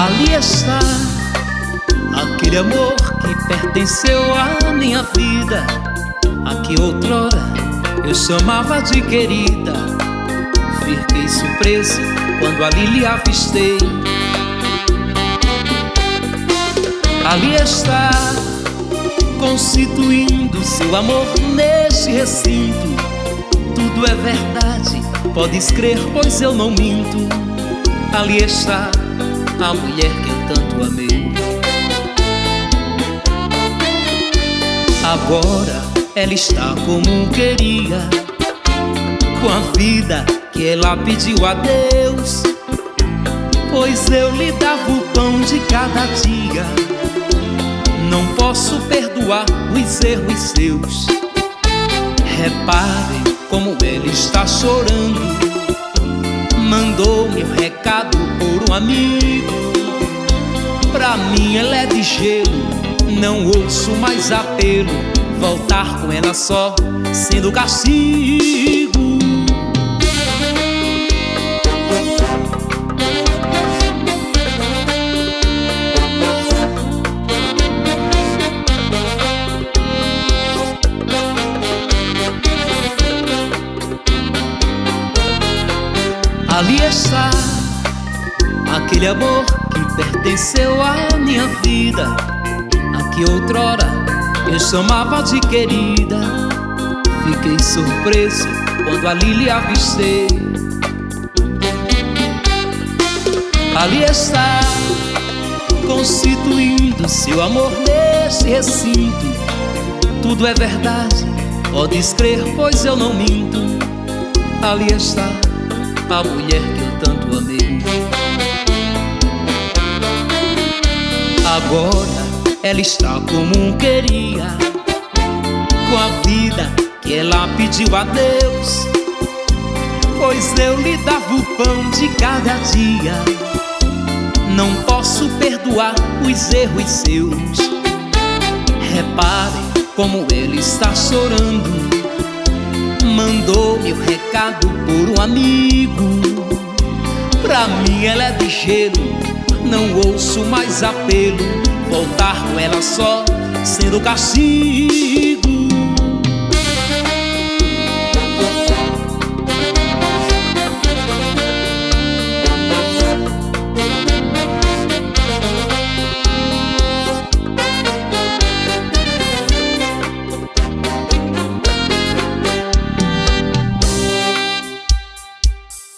Ali está aquele amor que pertenceu à minha vida, a que outrora eu chamava de querida. Fiquei surpreso quando ali lhe avistei. Ali está, constituindo seu amor neste recinto. Tudo é verdade, podes crer, pois eu não minto. Ali está a mulher que eu tanto amei. Agora ela está como queria, com a vida que ela pediu a Deus, pois eu lhe dava o pão de cada dia. Não posso perdoar os erros seus. Reparem como ele está chorando. Mandou-me um recado por um amigo. Pra mim ela é de gelo, não ouço mais apelo. Voltar com ela só sendo castigo. Ali está aquele amor que pertenceu à minha vida, a que outrora eu chamava de querida. Fiquei surpreso quando ali lhe avistei. Ali está, constituindo seu amor neste recinto. Tudo é verdade, podes crer, pois eu não minto. Ali está a mulher que eu tanto amei. Agora ela está como queria, com a vida que ela pediu a Deus, pois eu lhe dava o pão de cada dia. Não posso perdoar os erros seus. Reparem como ele está chorando. Mandou-me um recado por um amigo. Pra mim ela é de gelo, não ouço mais apelo. Voltar com ela só sendo castigo.